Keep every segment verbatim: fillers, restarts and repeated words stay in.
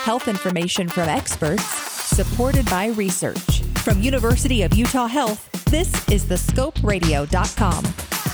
Health information from experts, supported by research. From University of Utah Health, this is the scope radio dot com.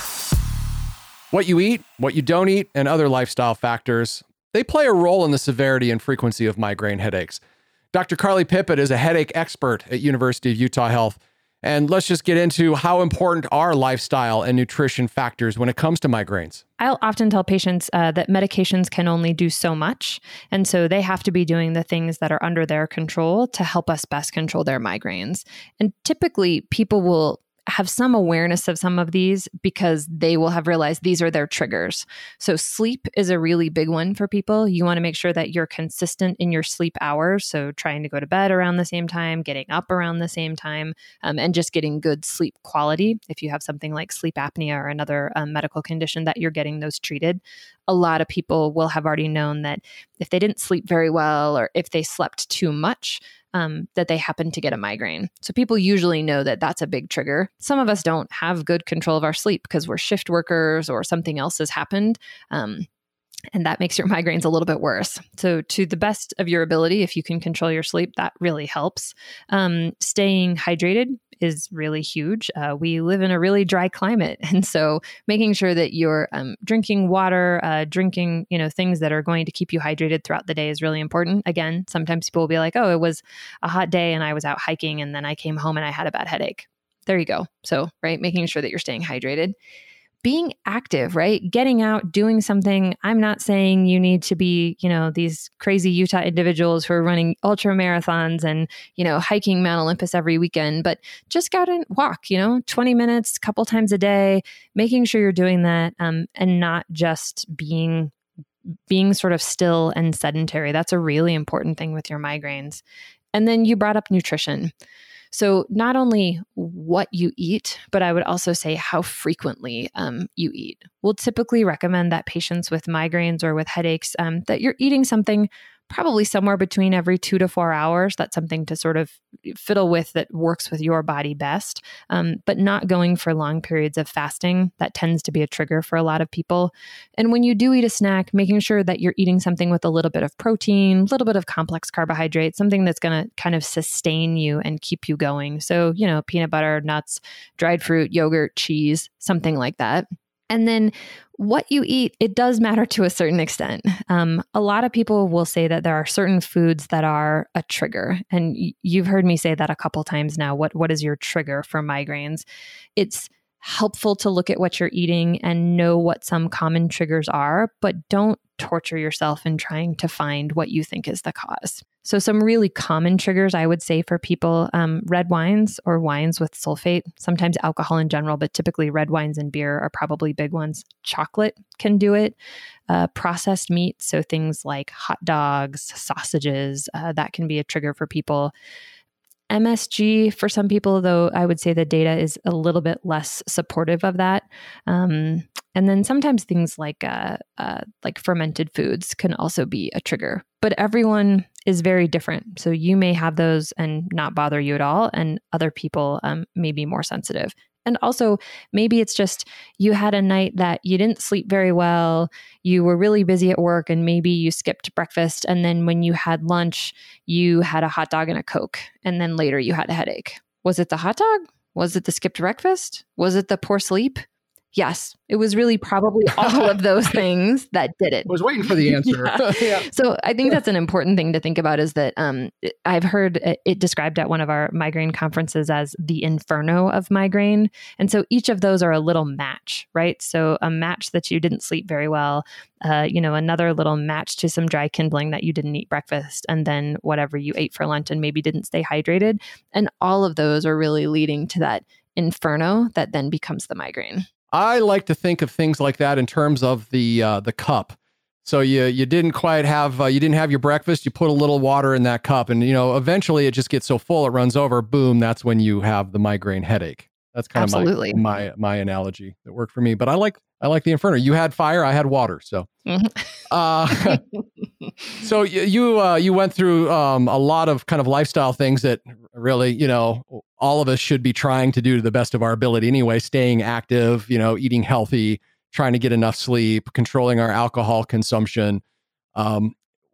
What you eat, what you don't eat, and other lifestyle factors, they play a role in the severity and frequency of migraine headaches. Doctor Carly Pippitt is a headache expert at University of Utah Health. And let's just get into how important are lifestyle and nutrition factors when it comes to migraines. I'll often tell patients uh, that medications can only do so much. And so they have to be doing the things that are under their control to help us best control their migraines. And typically people will have some awareness of some of these because they will have realized these are their triggers. So sleep is a really big one for people. You want to make sure that you're consistent in your sleep hours. So trying to go to bed around the same time, getting up around the same time, um, and just getting good sleep quality. If you have something like sleep apnea or another um, medical condition that you're getting those treated, a lot of people will have already known that if they didn't sleep very well or if they slept too much, Um, that they happen to get a migraine. So people usually know that that's a big trigger. Some of us don't have good control of our sleep because we're shift workers or something else has happened. Um, and that makes your migraines a little bit worse. So to the best of your ability, if you can control your sleep, that really helps. Um, staying hydrated is really huge. Uh, we live in a really dry climate. And so making sure that you're um, drinking water, uh, drinking, you know, things that are going to keep you hydrated throughout the day is really important. Again, sometimes people will be like, oh, it was a hot day and I was out hiking and then I came home and I had a bad headache. There you go. So, right, making sure that you're staying hydrated. Being active, right? Getting out, doing something. I'm not saying you need to be, you know, these crazy Utah individuals who are running ultra marathons and, you know, hiking Mount Olympus every weekend, but just go out and walk, you know, twenty minutes, a couple times a day, making sure you're doing that um, and not just being being sort of still and sedentary. That's a really important thing with your migraines. And then you brought up nutrition. So not only what you eat, but I would also say how frequently um, you eat. We'll typically recommend that patients with migraines or with headaches, um, that you're eating something probably somewhere between every two to four hours. That's something to sort of fiddle with that works with your body best, um, but not going for long periods of fasting. That tends to be a trigger for a lot of people. And when you do eat a snack, making sure that you're eating something with a little bit of protein, a little bit of complex carbohydrate, something that's going to kind of sustain you and keep you going. So, you know, peanut butter, nuts, dried fruit, yogurt, cheese, something like that. And then what you eat, it does matter to a certain extent. Um, a lot of people will say that there are certain foods that are a trigger. And y- you've heard me say that a couple times now. What What is your trigger for migraines? It's helpful to look at what you're eating and know what some common triggers are, but don't torture yourself in trying to find what you think is the cause. So some really common triggers, I would say for people, um, red wines or wines with sulfate, sometimes alcohol in general, but typically red wines and beer are probably big ones. Chocolate can do it. Uh, processed meat, so things like hot dogs, sausages, uh, that can be a trigger for people. M S G for some people, though, I would say the data is a little bit less supportive of that. Um, and then sometimes things like uh, uh, like fermented foods can also be a trigger. But everyone is very different. So you may have those and not bother you at all, and other people um, may be more sensitive. And also, maybe it's just you had a night that you didn't sleep very well, you were really busy at work, and maybe you skipped breakfast. And then when you had lunch, you had a hot dog and a Coke. And then later you had a headache. Was it the hot dog? Was it the skipped breakfast? Was it the poor sleep? Yes, it was really probably all of those things that did it. I was waiting for the answer. Yeah. Yeah. So I think that's an important thing to think about is that um, I've heard it described at one of our migraine conferences as the inferno of migraine. And so each of those are a little match, right? So a match that you didn't sleep very well, uh, you know, another little match to some dry kindling that you didn't eat breakfast, and then whatever you ate for lunch and maybe didn't stay hydrated. And all of those are really leading to that inferno that then becomes the migraine. I like to think of things like that in terms of the uh, the cup. So you you didn't quite have uh, you didn't have your breakfast. You put a little water in that cup, and you know eventually it just gets so full it runs over. Boom! That's when you have the migraine headache. That's kind Absolutely. of my, my my analogy that worked for me. But I like I like the inferno. You had fire, I had water. So mm-hmm. uh, so you you, uh, you went through um, a lot of kind of lifestyle things that really, you know, all of us should be trying to do to the best of our ability anyway. Staying active, you know, eating healthy, trying to get enough sleep, controlling our alcohol consumption. Um,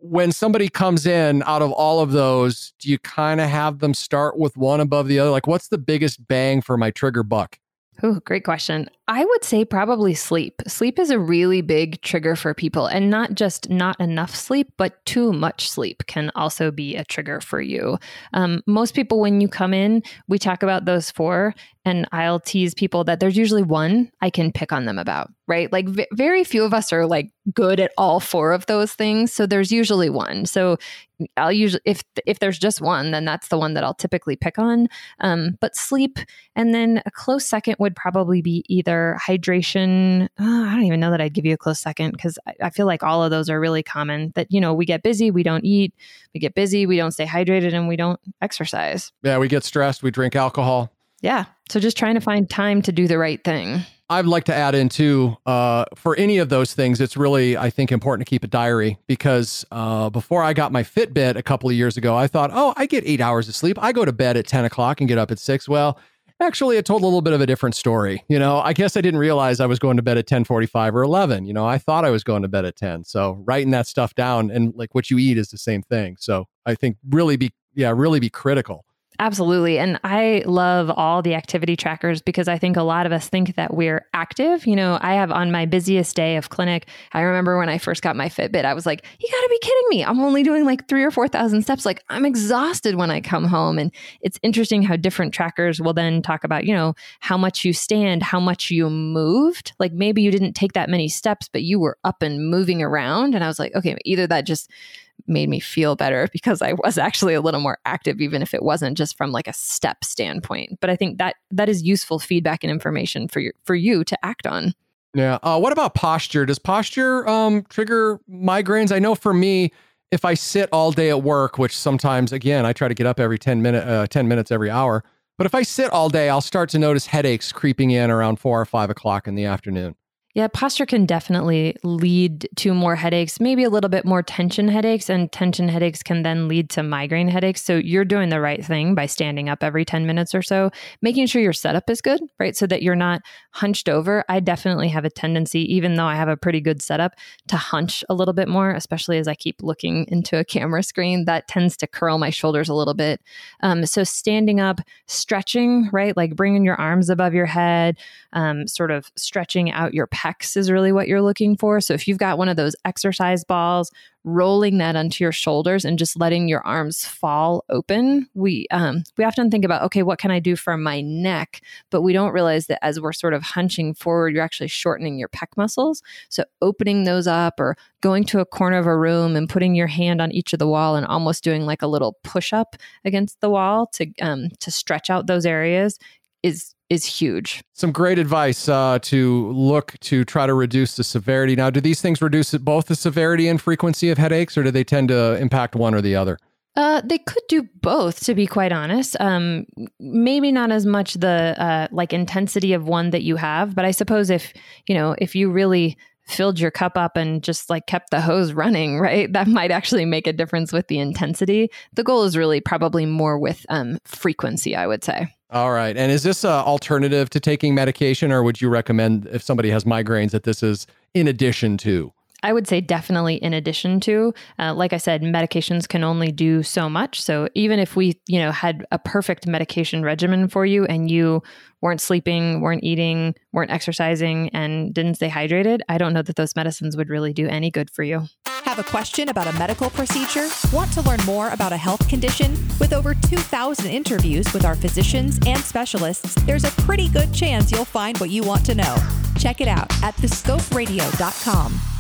when somebody comes in out of all of those, do you kind of have them start with one above the other? Like, what's the biggest bang for my trigger buck? Oh, great question. I would say probably sleep. Sleep is a really big trigger for people, and not just not enough sleep, but too much sleep can also be a trigger for you. Um, most people, when you come in, we talk about those four, and I'll tease people that there's usually one I can pick on them about, right? Like v- very few of us are like good at all four of those things. So there's usually one. So I'll usually, if if there's just one, then that's the one that I'll typically pick on. Um, but sleep, and then a close second would probably be either hydration. Oh, I don't even know that I'd give you a close second, because I, I feel like all of those are really common. That, you know, we get busy, we don't eat, we get busy, we don't stay hydrated, and we don't exercise. Yeah, we get stressed, we drink alcohol. Yeah. So just trying to find time to do the right thing. I'd like to add in too, uh, for any of those things, it's really, I think, important to keep a diary, because uh, before I got my Fitbit a couple of years ago, I thought, oh, I get eight hours of sleep. I go to bed at ten o'clock and get up at six. Well, actually, it told a little bit of a different story. You know, I guess I didn't realize I was going to bed at ten forty-five or eleven. You know, I thought I was going to bed at ten. So writing that stuff down, and like what you eat is the same thing. So I think really be, yeah, really be critical. Absolutely. And I love all the activity trackers, because I think a lot of us think that we're active. You know, I have on my busiest day of clinic, I remember when I first got my Fitbit, I was like, you got to be kidding me. I'm only doing like three or four thousand steps. Like, I'm exhausted when I come home. And it's interesting how different trackers will then talk about, you know, how much you stand, how much you moved. Like maybe you didn't take that many steps, but you were up and moving around. And I was like, okay, either that just made me feel better because I was actually a little more active, even if it wasn't just from like a step standpoint. But I think that that is useful feedback and information for your, for you to act on. Yeah. Uh, what about posture? Does posture um, trigger migraines? I know for me, if I sit all day at work, which sometimes, again, I try to get up every ten minute, uh, ten minutes every hour. But if I sit all day, I'll start to notice headaches creeping in around four or five o'clock in the afternoon. Yeah, posture can definitely lead to more headaches, maybe a little bit more tension headaches, and tension headaches can then lead to migraine headaches. So you're doing the right thing by standing up every ten minutes or so, making sure your setup is good, right? So that you're not hunched over. I definitely have a tendency, even though I have a pretty good setup, to hunch a little bit more, especially as I keep looking into a camera screen. That tends to curl my shoulders a little bit. Um, so standing up, stretching, right? Like bringing your arms above your head, um, sort of stretching out your pecs is really what you're looking for. So if you've got one of those exercise balls, rolling that onto your shoulders and just letting your arms fall open. We um, we often think about, okay, what can I do for my neck? But we don't realize that as we're sort of hunching forward, you're actually shortening your pec muscles. So opening those up, or going to a corner of a room and putting your hand on each of the wall and almost doing like a little push up against the wall to um, to stretch out those areas is is huge. Some great advice uh, to look to try to reduce the severity. Now, do these things reduce both the severity and frequency of headaches, or do they tend to impact one or the other? Uh, they could do both, to be quite honest. Um, maybe not as much the uh, like intensity of one that you have, but I suppose if, you know, if you really filled your cup up and just like kept the hose running, right, that might actually make a difference with the intensity. The goal is really probably more with um, frequency, I would say. All right. And is this an alternative to taking medication, or would you recommend if somebody has migraines that this is in addition to? I would say definitely in addition to, uh, like I said, medications can only do so much. So even if we, you know, had a perfect medication regimen for you and you weren't sleeping, weren't eating, weren't exercising, and didn't stay hydrated, I don't know that those medicines would really do any good for you. Have a question about a medical procedure? Want to learn more about a health condition? With over two thousand interviews with our physicians and specialists, there's a pretty good chance you'll find what you want to know. Check it out at the scope radio dot com.